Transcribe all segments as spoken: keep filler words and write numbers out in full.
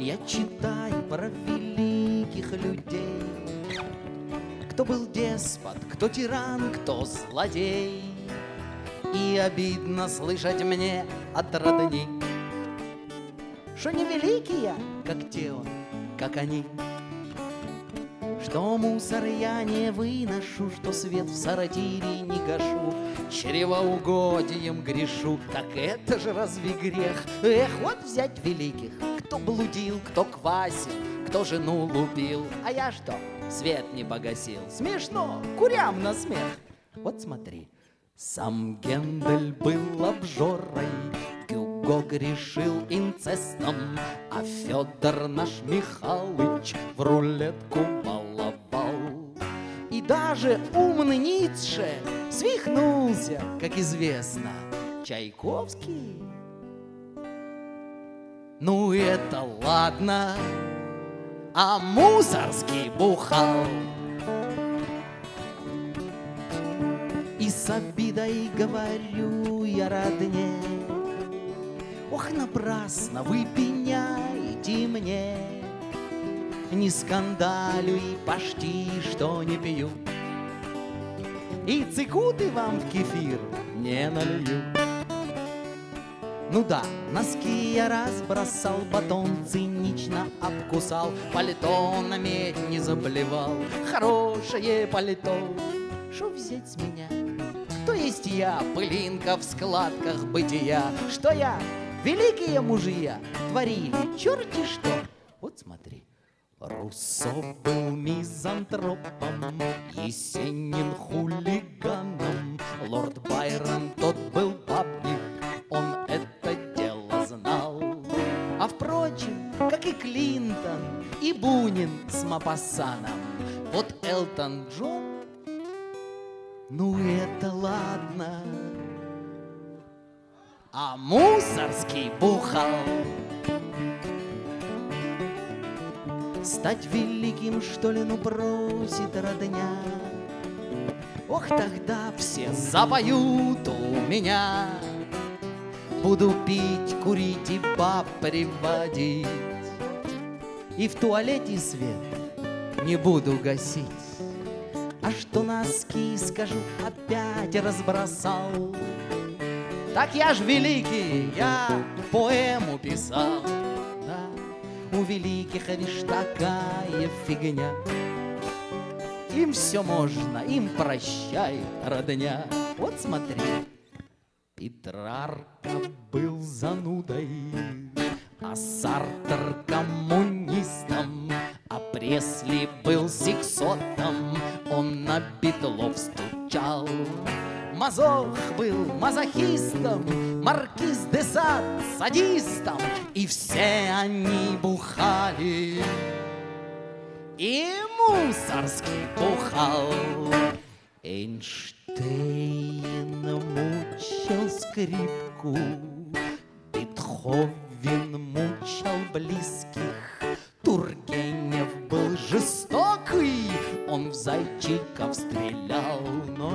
Я читаю про великих людей, кто был деспот, кто тиран, кто злодей. И обидно слышать мне от родни, что не великие, как те он, как они. Что мусор я не выношу, что свет в сортире не гашу, чревоугодием грешу. Так это же разве грех? Эх, вот взять великих, кто блудил, кто квасил, кто жену лупил. А я что, свет не погасил? Смешно, курям на смех. Вот смотри, сам Гендель был обжорой, Гюго грешил инцестом, а Федор наш Михалыч в рулетку баловал. И даже умный Ницше свихнулся, как известно. Чайковский? Ну это ладно, а Мусорский бухал. И с обидой говорю я родне: ох, напрасно вы пеняете мне, не скандалю и почти что не пью, и цикуты вам в кефир не налью. Ну да, носки я разбросал, батон цинично обкусал, пальто на медь не заблевал, хорошее пальто. Что взять с меня? Кто есть я, пылинка в складках бытия? Что я, великие мужья, творили черти что? Вот смотри, Руссо был мизантропом, Есенин хулиганом, лорд Байрон тот был бабник, он это дело знал. А впрочем, как и Клинтон, и Бунин с Мопассаном, вот Элтон Джон, ну это ладно, а Мусорский бухал. Стать великим, что ли, ну просит родня. Ох, тогда все запоют у меня. Буду пить, курить и баб приводить, и в туалете свет не буду гасить. А что носки, скажу, опять разбросал, так я ж великий, я поэму писал. Да, у великих лишь такая фигня, им все можно, им прощай, родня. Вот смотри, Петрарка был занудой, а Сартр коммунистом, а Пресли был сексотом, он на Битлов стучал. Мазох был мазохистом, Маркиз де Сад садистом, и все они бухали, и Мусорский бухал. Эйнштейн мучил скрипку, Бетховен мучил близких, Тургенев был жестокий, он в зайчиков стрелял. Но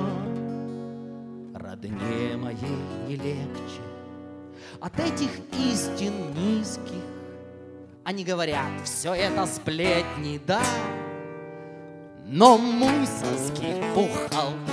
родне моей не легче от этих истин низких. Они говорят, все это сплетни, да, но Мусорский бухал.